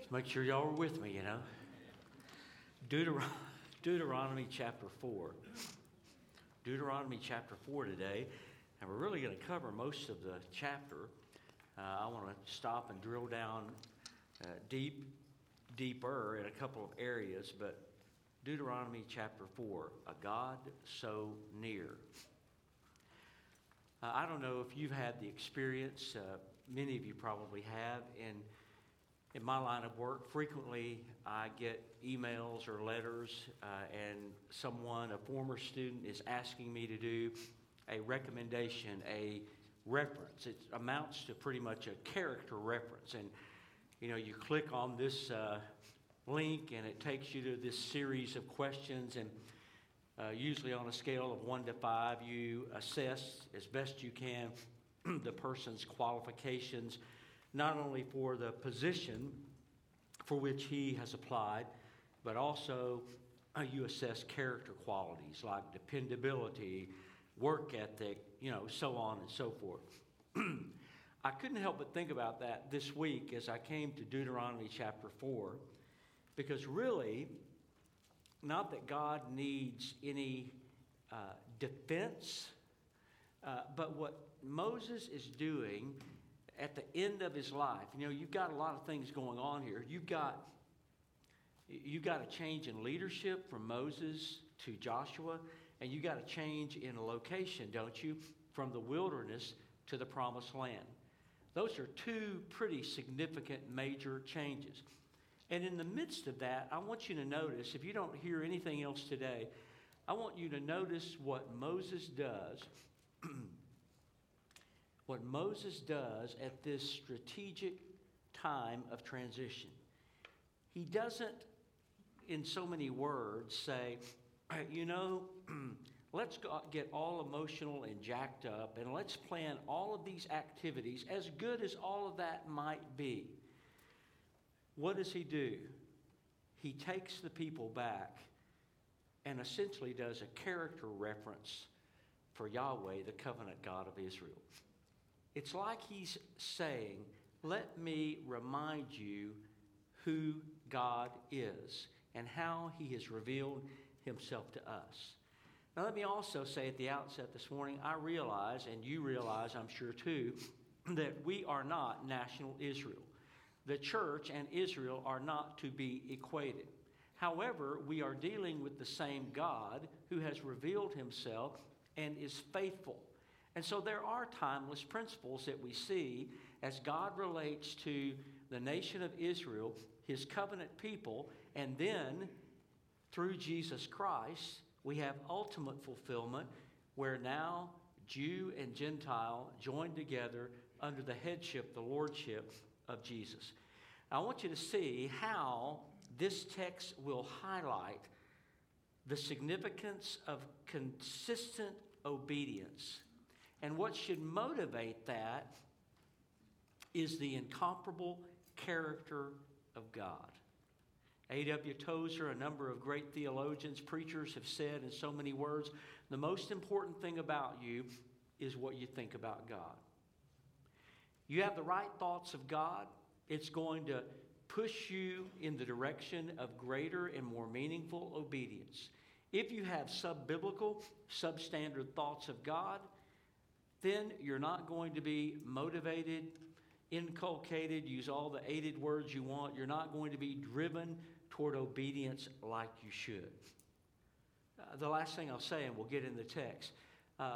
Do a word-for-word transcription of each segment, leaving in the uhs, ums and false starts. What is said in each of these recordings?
Let's make sure y'all are with me, you know. Deuteron- Deuteronomy chapter four. Deuteronomy chapter four today, and we're really going to cover most of the chapter. Uh, I want to stop and drill down uh, deep, deeper in a couple of areas, but Deuteronomy chapter four, a God so near. Uh, I don't know if you've had the experience, uh, many of you probably have, in In my line of work, frequently I get emails or letters uh, and someone, a former student, is asking me to do a recommendation, a reference. It amounts to pretty much a character reference. And, you know, you click on this uh, link and it takes you to this series of questions. And uh, usually on a scale of one to five, you assess as best you can the person's qualifications, not only for the position for which he has applied, but also uh, you assess character qualities like dependability, work ethic, you know, so on and so forth. I couldn't help but think about that this week as I came to Deuteronomy chapter four, because really, not that God needs any uh, defense, uh, but what Moses is doing at the end of his life. You know, you've got a lot of things going on here. You've got you've got a change in leadership from Moses to Joshua, and you've got a change in location, don't you, from the wilderness to the promised land. Those are two pretty significant major changes. And in the midst of that, I want you to notice, if you don't hear anything else today, I want you to notice what Moses does what Moses does at this strategic time of transition. He doesn't, in so many words, say, you know, let's go get all emotional and jacked up and let's plan all of these activities, as good as all of that might be. What does he do? He takes the people back and essentially does a character reference for Yahweh, the covenant God of Israel. It's like he's saying, let me remind you who God is and how he has revealed himself to us. Now, let me also say at the outset this morning, I realize, and you realize, I'm sure too, that we are not national Israel. The church and Israel are not to be equated. However, we are dealing with the same God who has revealed himself and is faithful. And so there are timeless principles that we see as God relates to the nation of Israel, his covenant people, and then through Jesus Christ, we have ultimate fulfillment where now Jew and Gentile join together under the headship, the lordship of Jesus. I want you to see how this text will highlight the significance of consistent obedience. And what should motivate that is the incomparable character of God. A W Tozer, a number of great theologians, preachers have said in so many words, the most important thing about you is what you think about God. You have the right thoughts of God, it's going to push you in the direction of greater and more meaningful obedience. If you have sub-biblical, substandard thoughts of God, then you're not going to be motivated, inculcated, use all the aided words you want. You're not going to be driven toward obedience like you should. Uh, the last thing I'll say, and we'll get in the text. Uh,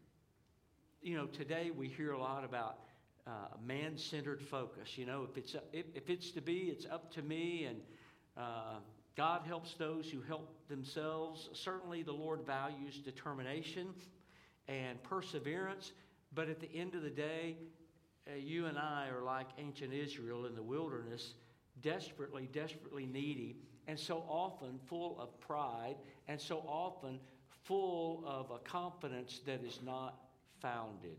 you know, today we hear a lot about uh, man-centered focus. You know, if it's if, if it's to be, it's up to me, and uh, God helps those who help themselves. Certainly the Lord values determination and perseverance, but at the end of the day, uh, you and I are like ancient Israel in the wilderness, desperately, desperately needy, and so often full of pride, and so often full of a confidence that is not founded.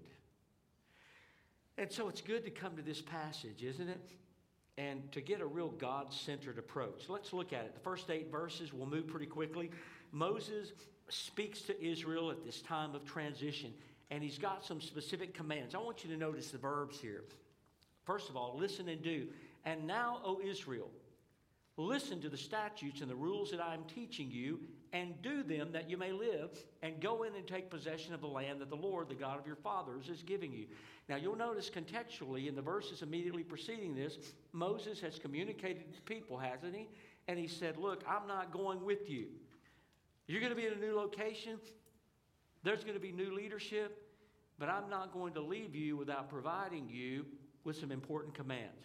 And so it's good to come to this passage, isn't it? And to get a real God-centered approach. Let's look at it. The first eight verses, we'll move pretty quickly. Moses speaks to Israel at this time of transition, and he's got some specific commands. I want you to notice the verbs here. First of all, listen and do. And now, O Israel, listen to the statutes and the rules that I am teaching you, and do them that you may live, and go in and take possession of the land that the Lord, the God of your fathers, is giving you. Now, you'll notice contextually in the verses immediately preceding this, Moses has communicated to people, hasn't he? And he said, look, I'm not going with you. You're going to be in a new location. There's going to be new leadership, but I'm not going to leave you without providing you with some important commands.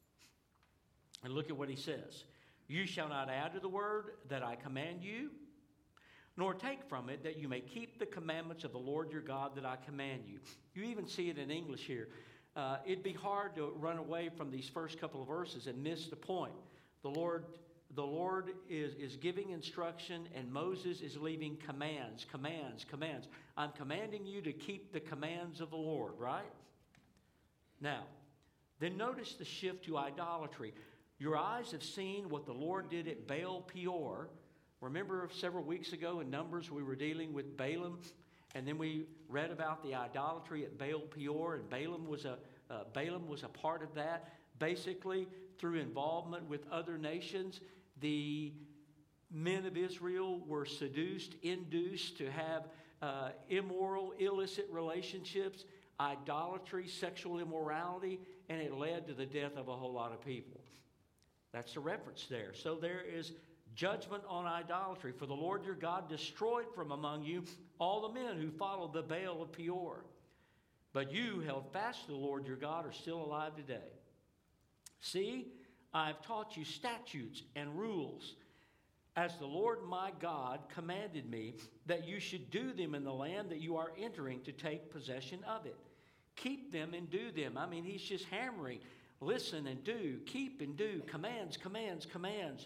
And look at what he says. You shall not add to the word that I command you, nor take from it, that you may keep the commandments of the Lord your God that I command you. You even see it in English here. Uh, it'd be hard to run away from these first couple of verses and miss the point. The Lord, the Lord is, is giving instruction, and Moses is leaving commands, commands, commands. I'm commanding you to keep the commands of the Lord, right? Now, then notice the shift to idolatry. Your eyes have seen what the Lord did at Baal Peor. Remember several weeks ago in Numbers we were dealing with Balaam, and then we read about the idolatry at Baal Peor, and Balaam was a uh, Balaam was a part of that. Basically, through involvement with other nations, the men of Israel were seduced, induced to have uh, immoral, illicit relationships, idolatry, sexual immorality, and it led to the death of a whole lot of people. That's the reference there. So there is judgment on idolatry. For the Lord your God destroyed from among you all the men who followed the Baal of Peor. But you held fast to the Lord your God, are still alive today. See, I have taught you statutes and rules, as the Lord my God commanded me, that you should do them in the land that you are entering to take possession of it. Keep them and do them. I mean, he's just hammering. Listen and do. Keep and do. Commands, commands, commands.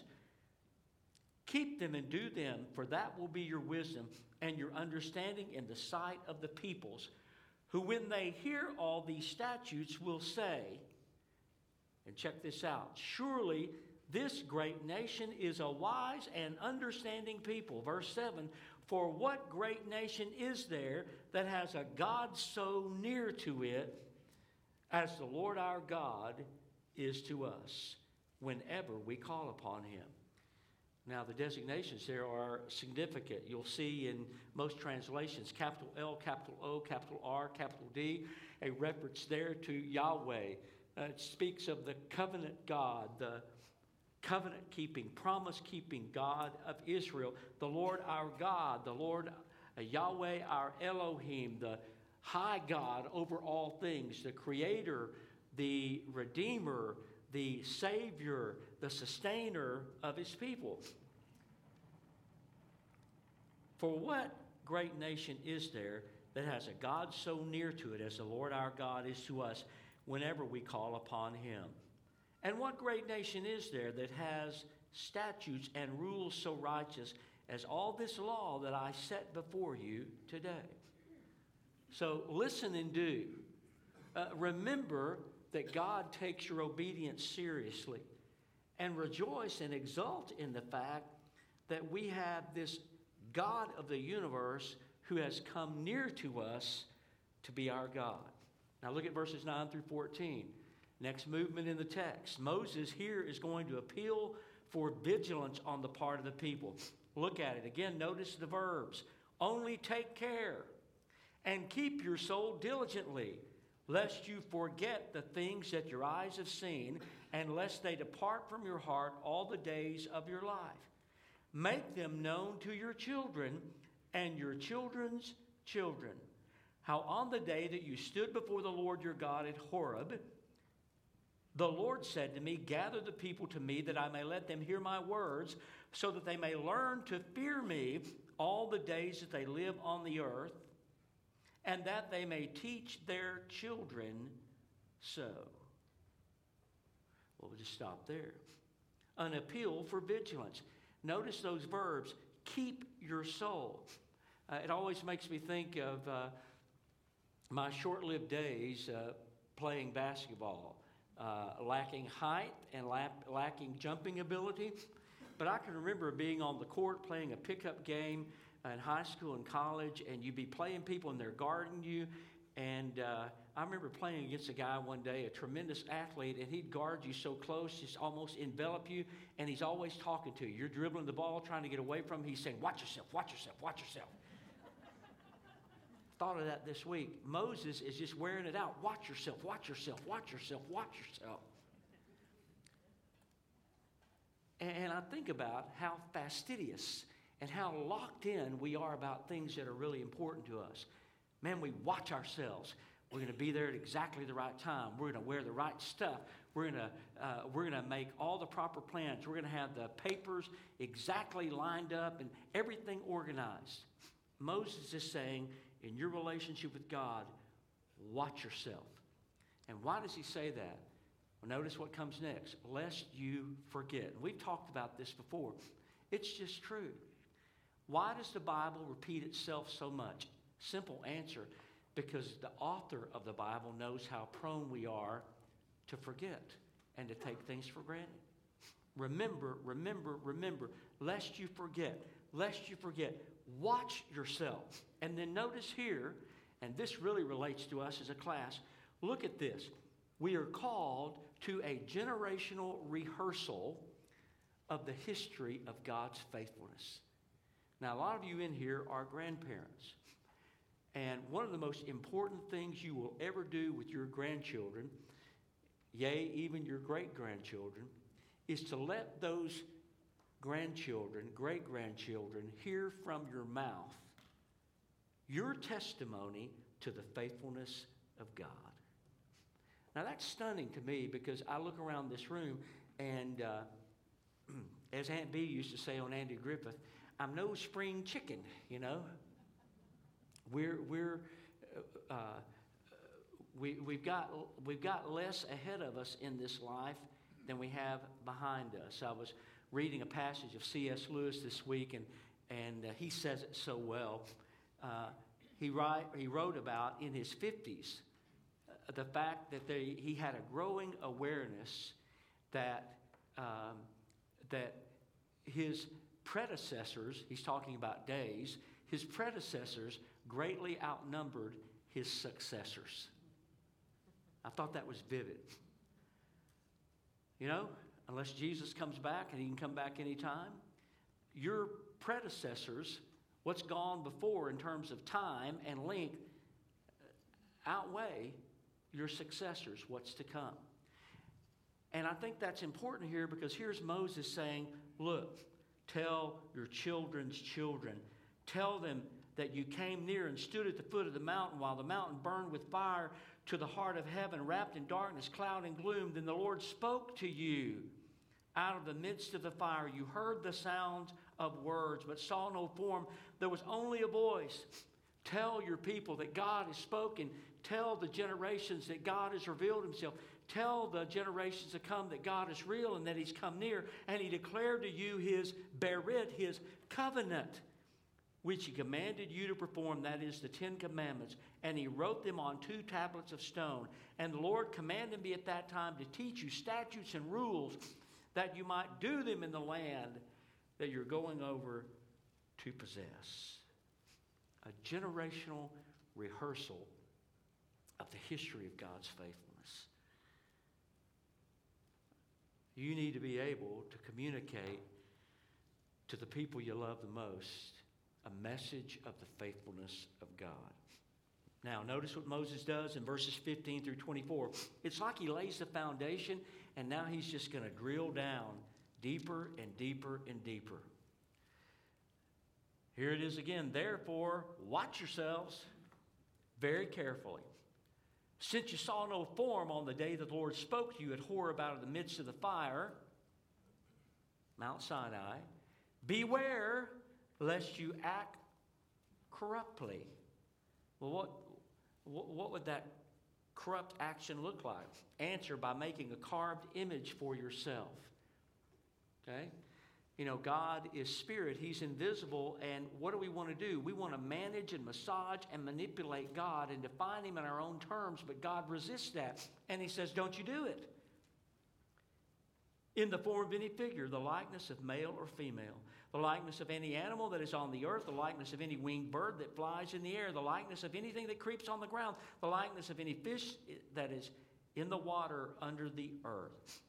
Keep them and do them, for that will be your wisdom and your understanding in the sight of the peoples, who when they hear all these statutes will say, and check this out, surely this great nation is a wise and understanding people. Verse seven, for what great nation is there that has a God so near to it as the Lord our God is to us whenever we call upon him? Now, the designations there are significant. You'll see in most translations, capital L, capital O, capital R, capital D, a reference there to Yahweh. Uh, it speaks of the covenant God, the covenant-keeping, promise-keeping God of Israel, the Lord our God, the Lord uh, Yahweh our Elohim, the high God over all things, the Creator, the Redeemer, the Savior, the Sustainer of his people. For what great nation is there that has a God so near to it as the Lord our God is to us whenever we call upon him? And what great nation is there that has statutes and rules so righteous as all this law that I set before you today? So listen and do. Uh, remember that God takes your obedience seriously, and rejoice and exult in the fact that we have this God of the universe who has come near to us to be our God. Now look at verses nine through fourteen. Next movement in the text. Moses here is going to appeal for vigilance on the part of the people. Look at it. Again, notice the verbs. Only take care and keep your soul diligently, lest you forget the things that your eyes have seen, and lest they depart from your heart all the days of your life. Make them known to your children and your children's children, how on the day that you stood before the Lord your God at Horeb, the Lord said to me, gather the people to me, that I may let them hear my words, so that they may learn to fear me all the days that they live on the earth, and that they may teach their children so. Well, we'll just stop there. An appeal for vigilance. Notice those verbs, keep your soul. Uh, it always makes me think of uh, my short-lived days uh, playing basketball, uh, lacking height and la- lacking jumping ability. But I can remember being on the court playing a pickup game in high school and college, and you'd be playing people and they're guarding you, And uh, I remember playing against a guy one day, a tremendous athlete, and he'd guard you so close, just almost envelop you, and he's always talking to you. You're dribbling the ball, trying to get away from him. He's saying, watch yourself, watch yourself, watch yourself. Thought of that this week. Moses is just wearing it out. Watch yourself, watch yourself, watch yourself, watch yourself. And I think about how fastidious and how locked in we are about things that are really important to us. Man, we watch ourselves. We're going to be there at exactly the right time. We're going to wear the right stuff. We're going to uh, we're going to make all the proper plans. We're going to have the papers exactly lined up and everything organized. Moses is saying, in your relationship with God, watch yourself. And why does he say that? Well, notice what comes next. Lest you forget. We've talked about this before. It's just true. Why does the Bible repeat itself so much? Simple answer. Because the author of the Bible knows how prone we are to forget and to take things for granted. Remember, remember, remember. Lest you forget. Lest you forget. Watch yourself. And then notice here, and this really relates to us as a class, look at this. We are called to a generational rehearsal of the history of God's faithfulness. Now, a lot of you in here are grandparents. And one of the most important things you will ever do with your grandchildren, yea, even your great-grandchildren, is to let those grandchildren, great-grandchildren, hear from your mouth your testimony to the faithfulness of God. Now, that's stunning to me because I look around this room and, uh, as Aunt Bee used to say on Andy Griffith, I'm no spring chicken, you know. We're, we're, uh, we, we've got, we've got less ahead of us in this life than we have behind us. I was reading a passage of C S Lewis this week, and, and uh, he says it so well. Uh, he, write, he wrote about in his fifties uh, the fact that they, he had a growing awareness that, um, that his predecessors, he's talking about days, his predecessors greatly outnumbered his successors. I thought that was vivid. You know, unless Jesus comes back, and he can come back anytime, your predecessors, what's gone before in terms of time and length, outweigh your successors, what's to come. And I think that's important here because here's Moses saying, look, tell your children's children. Tell them that you came near and stood at the foot of the mountain while the mountain burned with fire to the heart of heaven, wrapped in darkness, cloud, and gloom. Then the Lord spoke to you out of the midst of the fire. You heard the sound of words, but saw no form. There was only a voice. Tell your people that God has spoken. Tell the generations that God has revealed himself. Tell the generations to come that God is real and that he's come near. And he declared to you his berit, his covenant, which he commanded you to perform, that is the Ten Commandments. And he wrote them on two tablets of stone. And the Lord commanded me at that time to teach you statutes and rules that you might do them in the land that you're going over to possess. A generational rehearsal of the history of God's faithfulness. You need to be able to communicate to the people you love the most a message of the faithfulness of God. Now, notice what Moses does in verses fifteen through twenty-four. It's like he lays the foundation, and now he's just going to drill down deeper and deeper and deeper. Here it is again. Therefore, watch yourselves very carefully. Since you saw no form on the day that the Lord spoke to you at Horeb out of the midst of the fire, Mount Sinai, beware lest you act corruptly. Well, what, what, what would that corrupt action look like? Answer, by making a carved image for yourself. Okay? You know, God is spirit. He's invisible. And what do we want to do? We want to manage and massage and manipulate God and define him in our own terms, but God resists that. And he says, don't you do it. in the form of any figure, the likeness of male or female, the likeness of any animal that is on the earth, the likeness of any winged bird that flies in the air, the likeness of anything that creeps on the ground, the likeness of any fish that is in the water under the earth.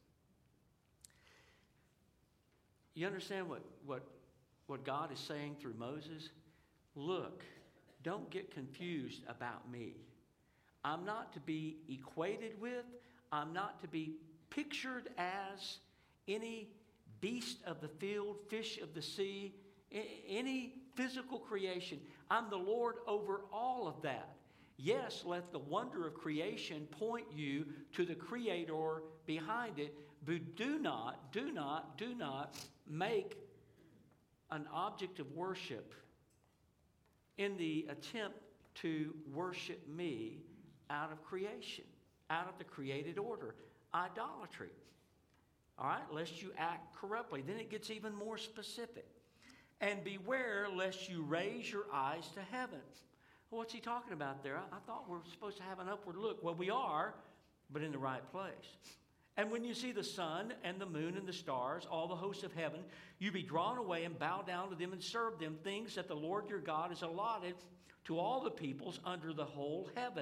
You understand what, what, what God is saying through Moses? Look, don't get confused about me. I'm not to be equated with, I'm not to be pictured as any beast of the field, fish of the sea, any physical creation. I'm the Lord over all of that. Yes, let the wonder of creation point you to the Creator behind it, but do not, do not, do not make an object of worship in the attempt to worship me out of creation, out of the created order. Idolatry. All right, lest you act corruptly. Then it gets even more specific. And beware lest you raise your eyes to heaven. Well, what's he talking about there? I, I thought we we're supposed to have an upward look. Well, we are, but in the right place. And when you see the sun and the moon and the stars, all the hosts of heaven, you be drawn away and bow down to them and serve them, things that the Lord your God has allotted to all the peoples under the whole heaven.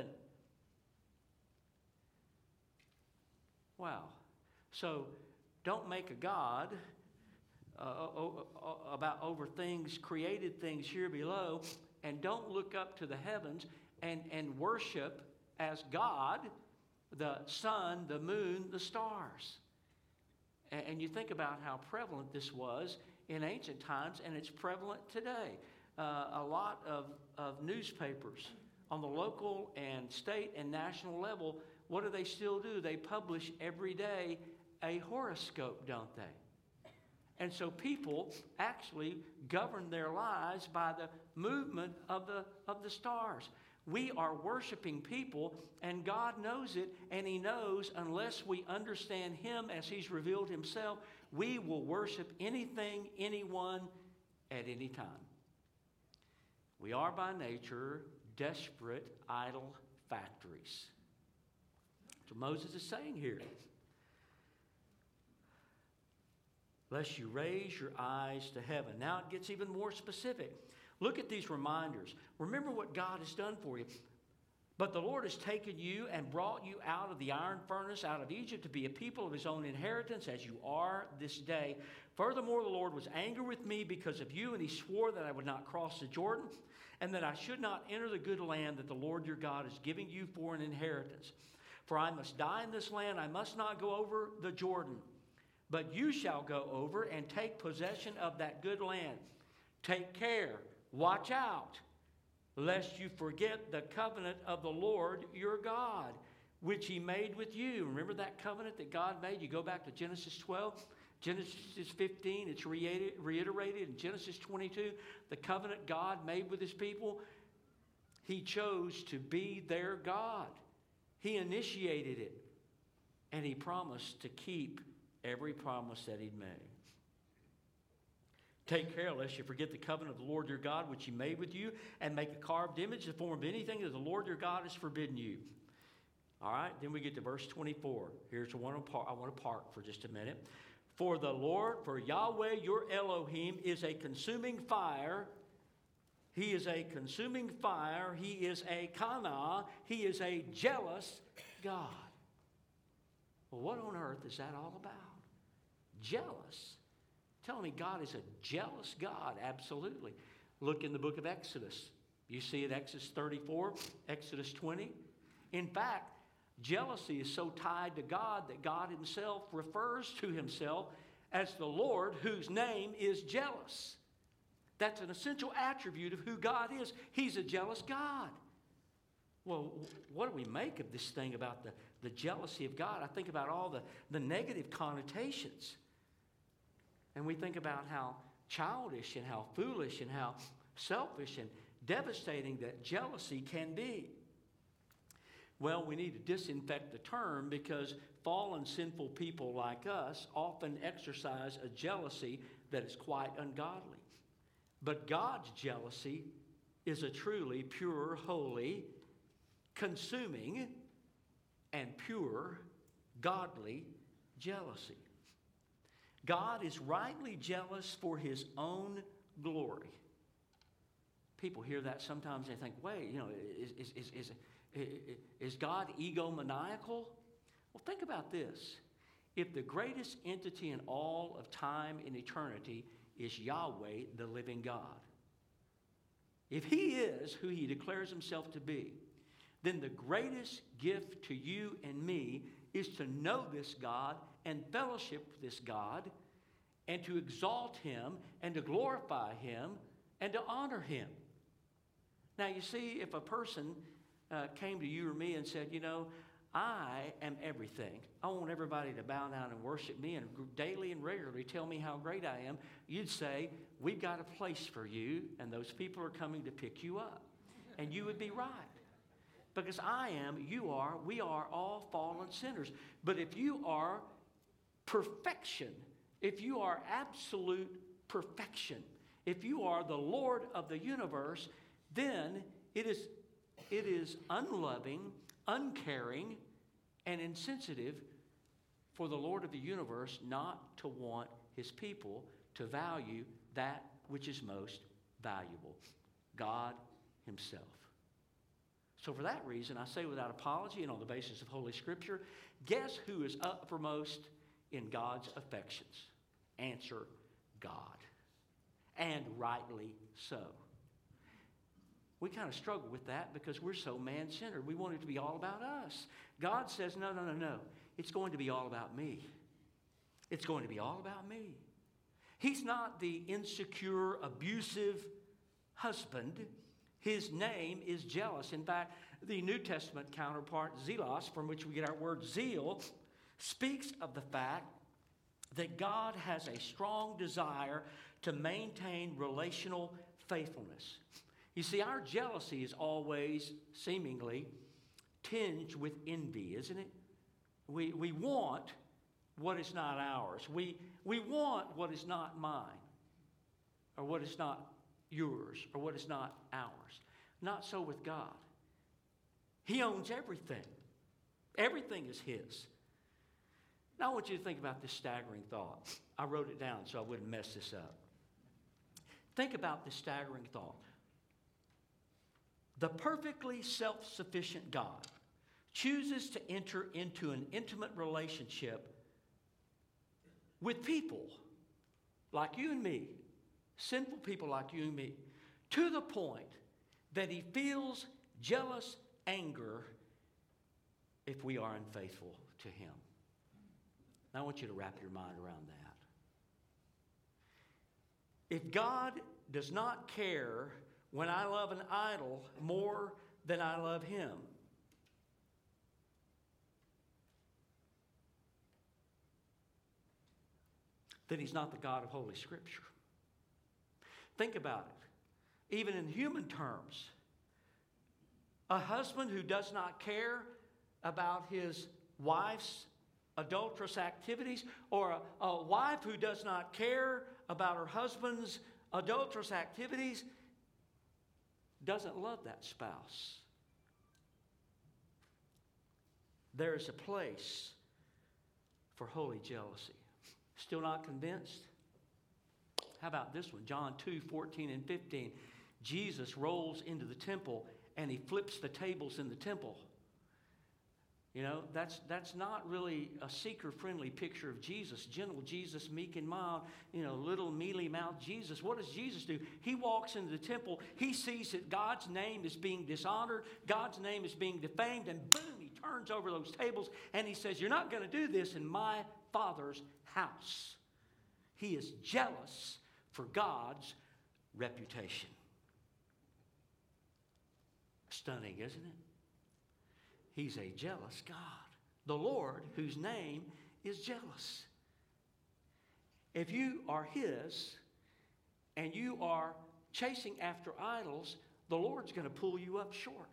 Wow. So don't make a God uh, about over things, created things here below, and don't look up to the heavens and, and worship as God the sun, the moon, the stars. And, and you think about how prevalent this was in ancient times, and it's prevalent today. Uh, a lot of, of newspapers on the local and state and national level, what do they still do? They publish every day a horoscope, don't they? And so people actually govern their lives by the movement of the, of the stars. We are worshiping people, and God knows it, and He knows unless we understand Him as He's revealed Himself, we will worship anything, anyone, at any time. We are by nature desperate idol factories. That's what Moses is saying here. Lest you raise your eyes to heaven. Now it gets even more specific. Look at these reminders. Remember what God has done for you. But the Lord has taken you and brought you out of the iron furnace, out of Egypt, to be a people of His own inheritance, as you are this day. Furthermore, the Lord was angry with me because of you, and He swore that I would not cross the Jordan, and that I should not enter the good land that the Lord your God is giving you for an inheritance. For I must die in this land, I must not go over the Jordan. But you shall go over and take possession of that good land. Take care, watch out, lest you forget the covenant of the Lord your God, which He made with you. Remember that covenant that God made? You go back to Genesis twelve, Genesis fifteen, it's reiterated in Genesis twenty-two. The covenant God made with His people, He chose to be their God. He initiated it, and He promised to keep every promise that He'd made. Take care lest you forget the covenant of the Lord your God, which He made with you, and make a carved image in the form of anything that the Lord your God has forbidden you. All right, then we get to verse twenty-four. Here's the one I want to park for just a minute. For the Lord, for Yahweh your Elohim is a consuming fire. He is a consuming fire. He is a kana. He is a jealous God. Well, what on earth is that all about? Jealous. Telling me God is a jealous God. Absolutely. Look in the book of Exodus. You see it, Exodus thirty-four, Exodus twenty. In fact, jealousy is so tied to God that God Himself refers to Himself as the Lord whose name is jealous. That's an essential attribute of who God is. He's a jealous God. Well, what do we make of this thing about the, the jealousy of God? I think about all the, the negative connotations. And we think about how childish and how foolish and how selfish and devastating that jealousy can be. Well, we need to disinfect the term because fallen, sinful people like us often exercise a jealousy that is quite ungodly. But God's jealousy is a truly pure, holy, consuming, and pure, godly jealousy. God is rightly jealous for his own glory. People hear that sometimes, they think, wait, you know, is, is, is, is, is God egomaniacal? Well, think about this. If the greatest entity in all of time and eternity is Yahweh, the living God, if he is who he declares himself to be, then the greatest gift to you and me is to know this God and fellowship with this God and to exalt him and to glorify him and to honor him. Now, you see, if a person uh, came to you or me and said, you know, I am everything. I want everybody to bow down and worship me and daily and regularly tell me how great I am, you'd say, we've got a place for you, and those people are coming to pick you up. And you would be right. Because I am, you are, we are all fallen sinners. But if you are perfection, if you are absolute perfection, if you are the Lord of the universe, then it is, it is unloving, uncaring, and insensitive for the Lord of the universe not to want his people to value that which is most valuable, God himself. So for that reason, I say without apology and on the basis of Holy Scripture, guess who is uppermost in God's affections? Answer, God. And rightly so. We kind of struggle with that because we're so man-centered. We want it to be all about us. God says, no, no, no, no. It's going to be all about me. It's going to be all about me. He's not the insecure, abusive husband. His name is jealous. In fact, the New Testament counterpart, zelos, from which we get our word zeal, speaks of the fact that God has a strong desire to maintain relational faithfulness. You see, our jealousy is always seemingly tinged with envy, isn't it? We, we want what is not ours. We, we want what is not mine, or what is not yours, or what is not ours. Not so with God. He owns everything. Everything is his. Now I want you to think about this staggering thought. I wrote it down so I wouldn't mess this up. Think about this staggering thought. The perfectly self-sufficient God chooses to enter into an intimate relationship with people like you and me, sinful people like you and me, to the point that he feels jealous anger if we are unfaithful to him. Now I want you to wrap your mind around that. If God does not care when I love an idol more than I love him, then he's not the God of Holy Scripture. Think about it. Even in human terms, a husband who does not care about his wife's adulterous activities, or a, a wife who does not care about her husband's adulterous activities, doesn't love that spouse. There is a place for holy jealousy. Still not convinced? How about this one? John two, fourteen and fifteen. Jesus rolls into the temple and he flips the tables in the temple. You know, that's, that's not really a seeker-friendly picture of Jesus. Gentle Jesus, meek and mild, you know, little mealy-mouthed Jesus. What does Jesus do? He walks into the temple. He sees that God's name is being dishonored. God's name is being defamed. And boom, he turns over those tables and he says, you're not going to do this in my Father's house. He is jealous for God's reputation. Stunning, isn't it? He's a jealous God. The Lord, whose name is jealous. If you are his and you are chasing after idols, the Lord's going to pull you up short.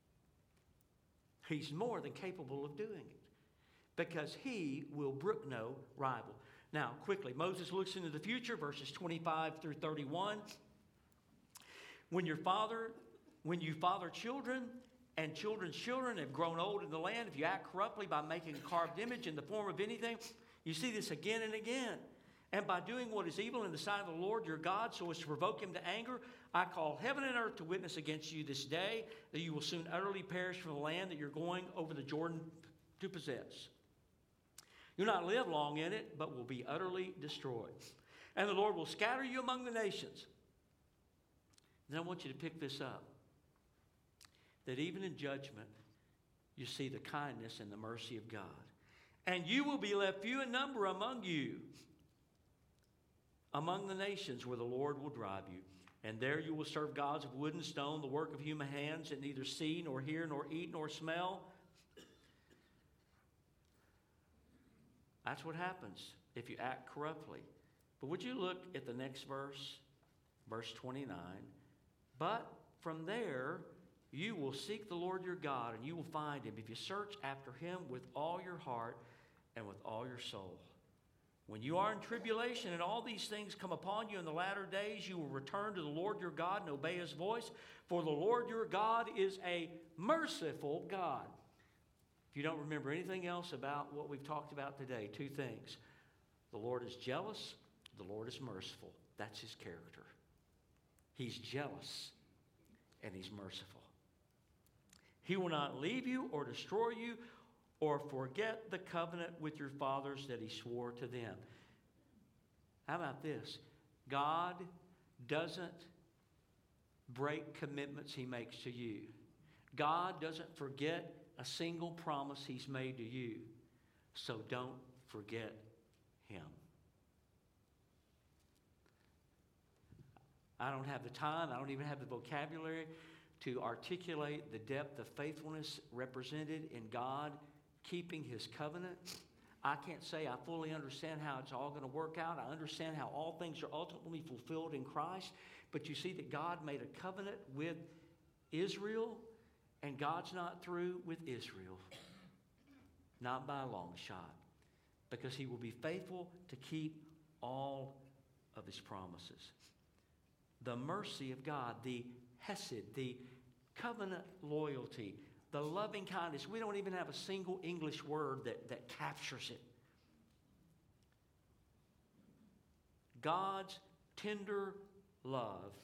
He's more than capable of doing it because he will brook no rival. Now, quickly, Moses looks into the future, verses twenty-five through thirty-one. When your father, when you father children, and children's children have grown old in the land, if you act corruptly by making a carved image in the form of anything, you see this again and again. and by doing what is evil in the sight of the Lord your God, so as to provoke him to anger, I call heaven and earth to witness against you this day, that you will soon utterly perish from the land that you're going over the Jordan to possess. You'll not live long in it, but will be utterly destroyed. And the Lord will scatter you among the nations. Then I want you to pick this up. That even in judgment, you see the kindness and the mercy of God. And you will be left few in number among you, among the nations where the Lord will drive you. And there you will serve gods of wood and stone, the work of human hands, that neither see, nor hear, nor eat, nor smell. That's what happens if you act corruptly. But would you look at the next verse, verse twenty-nine? But from there you will seek the Lord your God, and you will find him if you search after him with all your heart and with all your soul. When you are in tribulation and all these things come upon you in the latter days, you will return to the Lord your God and obey his voice. For the Lord your God is a merciful God. If you don't remember anything else about what we've talked about today, two things. The Lord is jealous. The Lord is merciful. That's his character. He's jealous and he's merciful. He will not leave you or destroy you or forget the covenant with your fathers that he swore to them. How about this? God doesn't break commitments he makes to you. God doesn't forget a single promise he's made to you. So don't forget him. I don't have the time, I don't even have the vocabulary to articulate the depth of faithfulness represented in God keeping his covenant. I can't say I fully understand how it's all going to work out. I understand how all things are ultimately fulfilled in Christ. But you see that God made a covenant with Israel, and God's not through with Israel. Not by a long shot. Because he will be faithful to keep all of his promises. The mercy of God, the hesed, the covenant loyalty, the loving kindness. We don't even have a single English word that, that captures it. God's tender love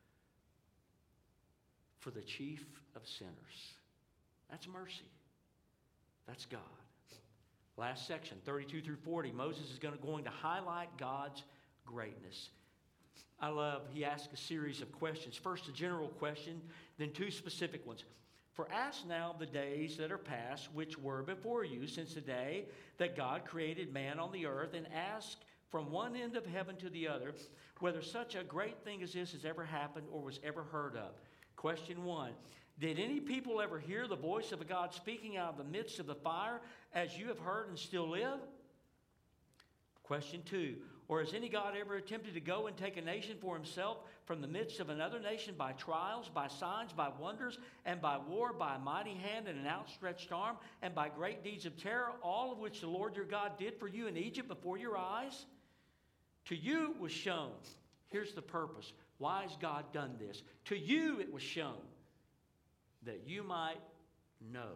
for the chief of sinners. That's mercy. That's God. Last section, thirty-two through forty, Moses is going to, going to highlight God's greatness. I love, he asks a series of questions. First, a general question, then two specific ones. For ask now the days that are past, which were before you, since the day that God created man on the earth, and ask from one end of heaven to the other, whether such a great thing as this has ever happened or was ever heard of. Question one, did any people ever hear the voice of a God speaking out of the midst of the fire, as you have heard and still live? Question two, or has any God ever attempted to go and take a nation for himself from the midst of another nation by trials, by signs, by wonders, and by war, by a mighty hand and an outstretched arm, and by great deeds of terror, all of which the Lord your God did for you in Egypt before your eyes? To you it was shown. Here's the purpose. Why has God done this? To you it was shown that you might know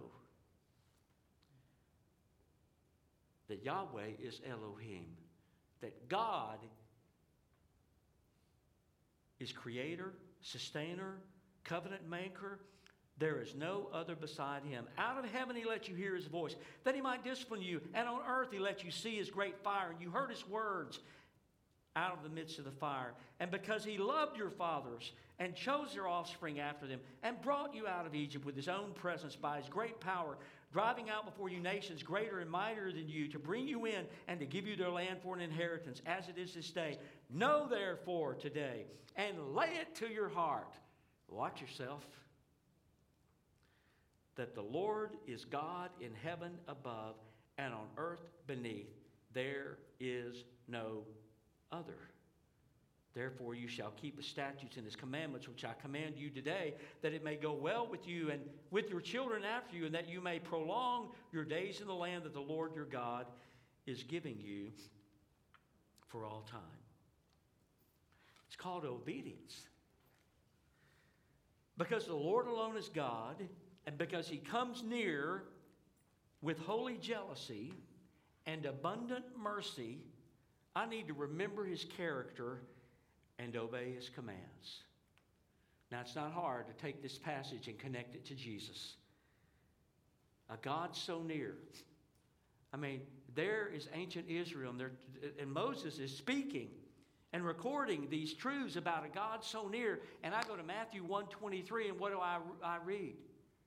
that Yahweh is Elohim. That God is creator, sustainer, covenant maker. There is no other beside him. Out of heaven he let you hear his voice, that he might discipline you. And on earth he let you see his great fire, and you heard his words out of the midst of the fire. And because he loved your fathers and chose their offspring after them and brought you out of Egypt with his own presence by his great power, driving out before you nations greater and mightier than you, to bring you in and to give you their land for an inheritance, as it is this day. Know therefore today, and lay it to your heart, watch yourself, that the Lord is God in heaven above, and on earth beneath. There is no other. Therefore you shall keep his statutes and his commandments, which I command you today, that it may go well with you and with your children after you, and that you may prolong your days in the land that the Lord your God is giving you for all time. It's called obedience. Because the Lord alone is God, and because he comes near with holy jealousy and abundant mercy, I need to remember his character and obey his commands. Now, it's not hard to take this passage and connect it to Jesus. A God so near. I mean, there is ancient Israel, and, and Moses is speaking and recording these truths about a God so near. And I go to Matthew one twenty-three, and what do I, I read?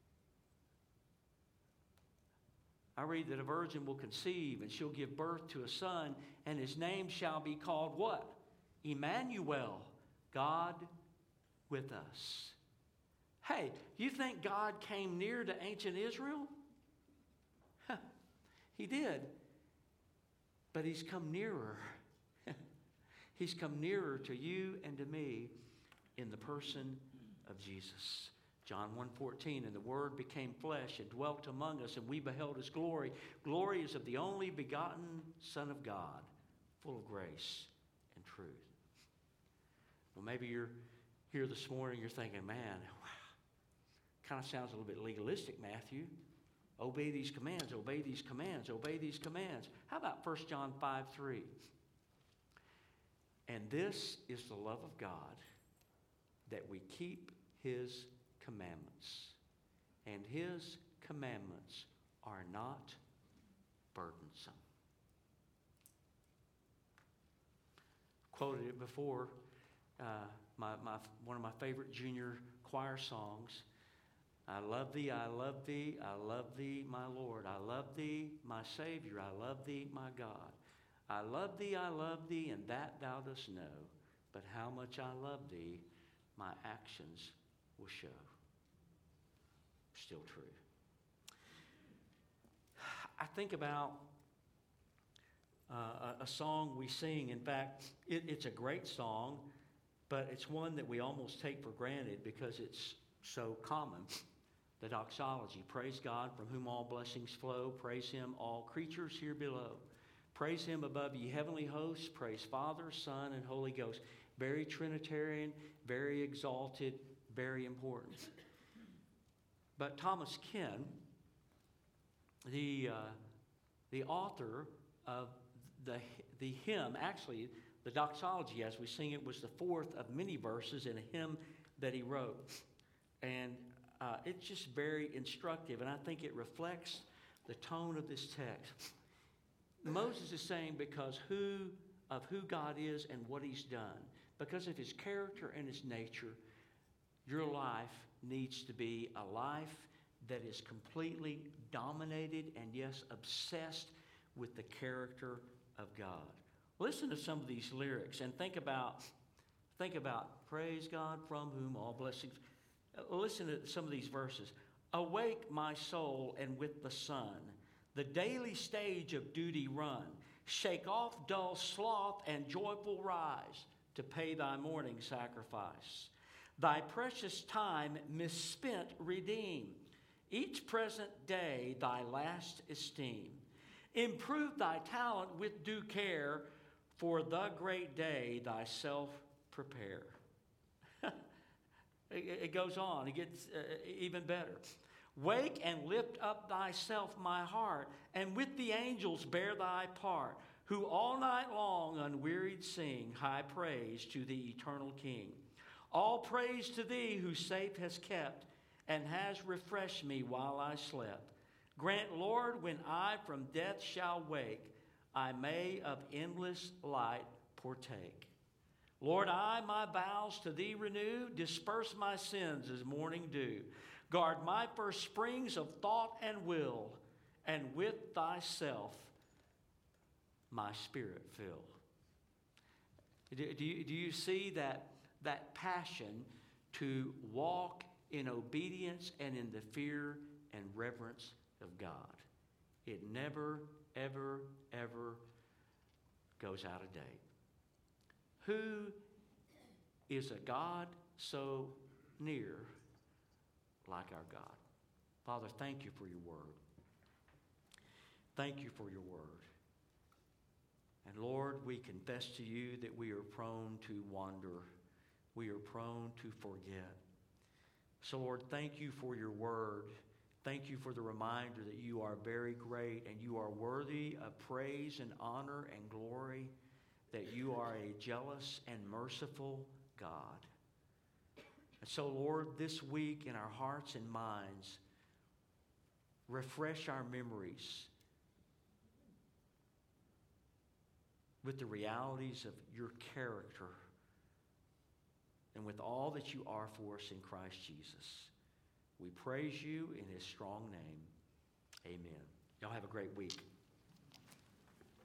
I read that a virgin will conceive, and she'll give birth to a son, and his name shall be called what? Emmanuel, God with us. Hey, you think God came near to ancient Israel? Huh, he did. But he's come nearer. He's come nearer to you and to me in the person of Jesus. John one fourteen, and the Word became flesh and dwelt among us, and we beheld his glory. Glory is of the only begotten Son of God, full of grace and truth. Well, maybe you're here this morning, you're thinking, man, wow, kind of sounds a little bit legalistic, Matthew. Obey these commands, obey these commands, obey these commands. How about First John five three? And this is the love of God, that we keep his commandments. And his commandments are not burdensome. Quoted it before. Uh, my, my, one of my favorite junior choir songs. I love thee, I love thee, I love thee, my Lord. I love thee, my Savior. I love thee, my God. I love thee, I love thee, and that thou dost know. But how much I love thee, my actions will show. Still true. I think about uh, a, a song we sing. In fact, it, it's a great song, but it's one that we almost take for granted because it's so common. The doxology. Praise God from whom all blessings flow. Praise him, all creatures here below. Praise him above ye heavenly hosts. Praise Father, Son, and Holy Ghost. Very Trinitarian, very exalted, very important. But Thomas Ken, the, uh, the author of the, the hymn, actually, the doxology as we sing it was the fourth of many verses in a hymn that he wrote. And uh, it's just very instructive, and I think it reflects the tone of this text. Moses is saying because who of who God is and what he's done, because of his character and his nature, your life needs to be a life that is completely dominated and, yes, obsessed with the character of God. Listen to some of these lyrics and think about, think about, praise God from whom all blessings. Listen to some of these verses. Awake, my soul, and with the sun, the daily stage of duty run. Shake off dull sloth and joyful rise to pay thy morning sacrifice. Thy precious time misspent redeem. Each present day thy last esteem. Improve thy talent with due care. For the great day thyself prepare. It goes on. It gets uh, even better. Wake and lift up thyself, my heart, and with the angels bear thy part, who all night long unwearied sing high praise to the eternal King. All praise to thee who safe has kept and has refreshed me while I slept. Grant, Lord, when I from death shall wake, I may of endless light partake. Lord, I my vows to thee renew, disperse my sins as morning dew. Guard my first springs of thought and will, and with thyself my spirit fill. Do, do, you, do you see that, that passion to walk in obedience and in the fear and reverence of God? It never, ever, ever goes out of date. Who is a God so near like our God? Father, thank you for your word. Thank you for your word. And Lord, we confess to you that we are prone to wander. We are prone to forget. So Lord, thank you for your word. Thank you for the reminder that you are very great and you are worthy of praise and honor and glory. that you are a jealous and merciful God. And so, Lord, this week in our hearts and minds, refresh our memories with the realities of your character and with all that you are for us in Christ Jesus. We praise you in his strong name. Amen. Y'all have a great week.